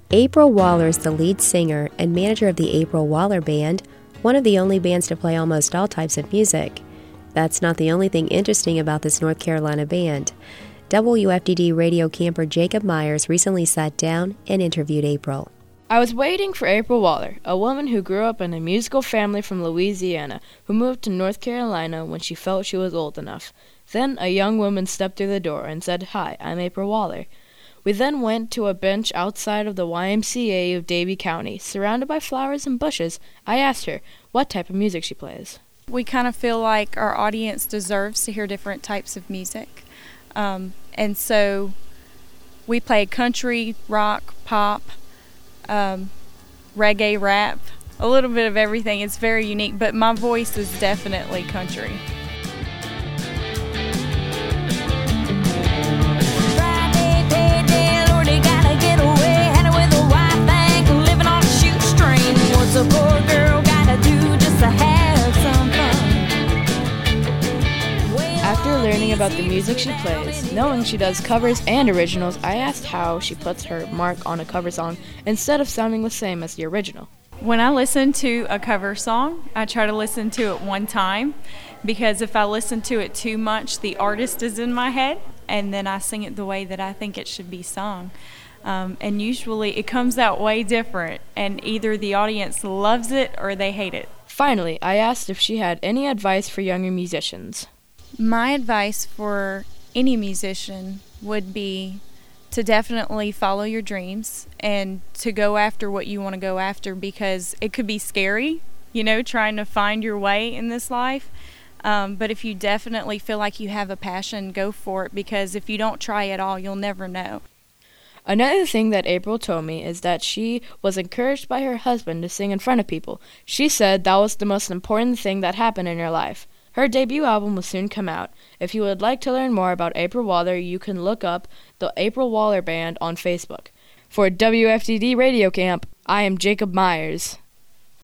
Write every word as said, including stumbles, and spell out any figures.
April Waller is the lead singer and manager of the April Waller Band, one of the only bands to play almost all types of music. That's not the only thing interesting about this North Carolina band. W F D D radio camper Jacob Myers recently sat down and interviewed April. I was waiting for April Waller, a woman who grew up in a musical family from Louisiana, who moved to North Carolina when she felt she was old enough. Then a young woman stepped through the door and said, "Hi, I'm April Waller." We then went to a bench outside of the Y M C A of Davie County. Surrounded by flowers and bushes, I asked her what type of music she plays. We kind of feel like our audience deserves to hear different types of music. Um, and so we play country, rock, pop, um, reggae, rap, a little bit of everything. It's very unique, but my voice is definitely country. A poor girl gotta do just to have some fun. After learning about the music she plays, knowing she does covers and originals, I asked how she puts her mark on a cover song instead of sounding the same as the original. When I listen to a cover song, I try to listen to it one time, because if I listen to it too much, the artist is in my head, and then I sing it the way that I think it should be sung. Um, and usually it comes out way different, and either the audience loves it or they hate it. Finally, I asked if she had any advice for younger musicians. My advice for any musician would be to definitely follow your dreams and to go after what you want to go after, because it could be scary, you know, trying to find your way in this life. Um, but if you definitely feel like you have a passion, go for it, because if you don't try at all, you'll never know. Another thing that April told me is that she was encouraged by her husband to sing in front of people. She said that was the most important thing that happened in her life. Her debut album will soon come out. If you would like to learn more about April Waller, you can look up the April Waller Band on Facebook. For W F D D Radio Camp, I am Jacob Myers.